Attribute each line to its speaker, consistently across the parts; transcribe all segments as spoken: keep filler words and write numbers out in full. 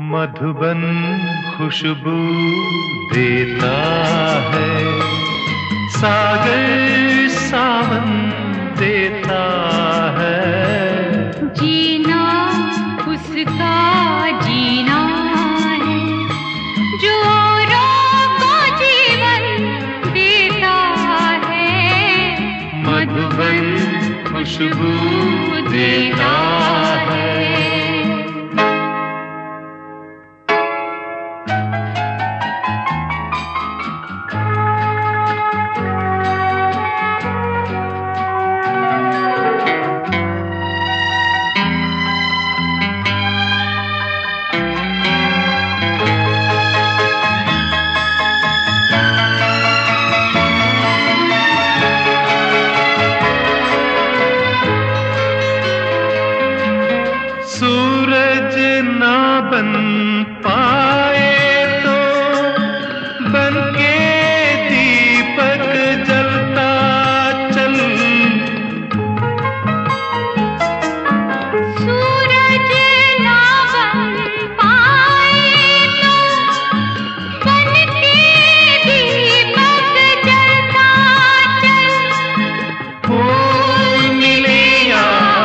Speaker 1: मधुबन खुशबू देता है, सागर सावन देता है।
Speaker 2: जीना उसका जीना है जो औरों को जीवन देता है।
Speaker 1: मधुबन खुशबू देता है। सूरज ना बन पाए तो बनके दीपक जलता चल।
Speaker 2: सूरज ना बन पाए तो बनके दीपक जलता चल।
Speaker 1: फूल मिले या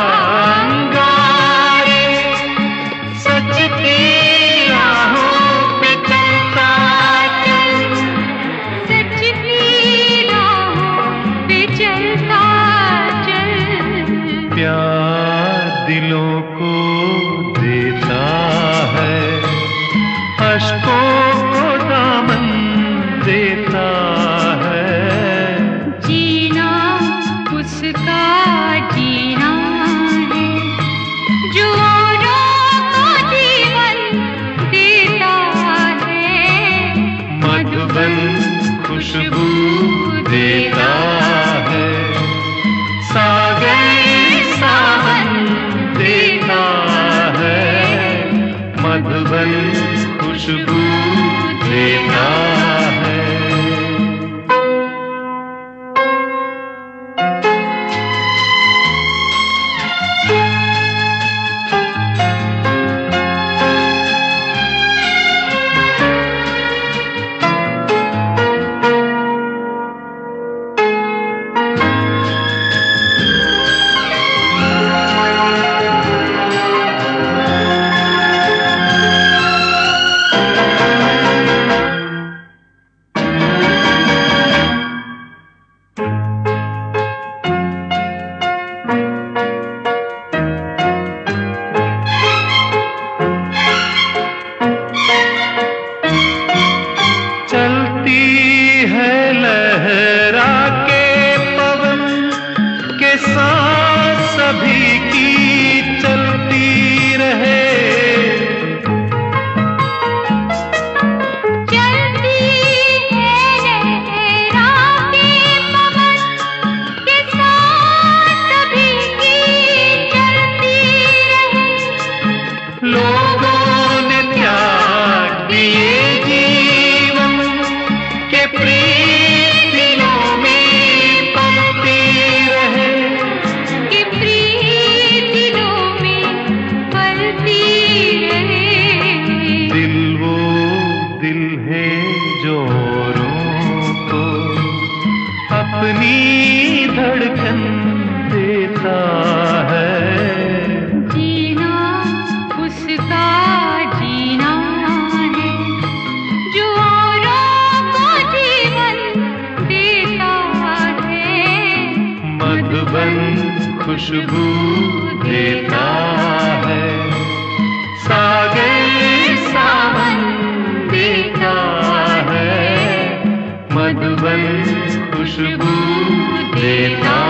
Speaker 1: प्यार दिलों को देता है, अश्कों को दामन देता है।
Speaker 2: जीना उसका जीना है जो औरों को जीवन देता है।
Speaker 1: मधुबन खुशबू देता है, सागर देता है। मधुबन खुशबू देता है। सभी की चलती रहे,
Speaker 2: चलती है लहरा के पवन के साथ सभी की चलती रहे।
Speaker 1: लोगों ने त्याग दिए जीवन के प्रीत दिलों में पलती रहे। दिल है जो औरों को अपनी धड़कन देता है।
Speaker 2: जीना उसका जीना है जो औरों को जीवन देता है।
Speaker 1: मधुबन खुशबू देता है, सागर सावन देता है। मधुबन खुशबू देता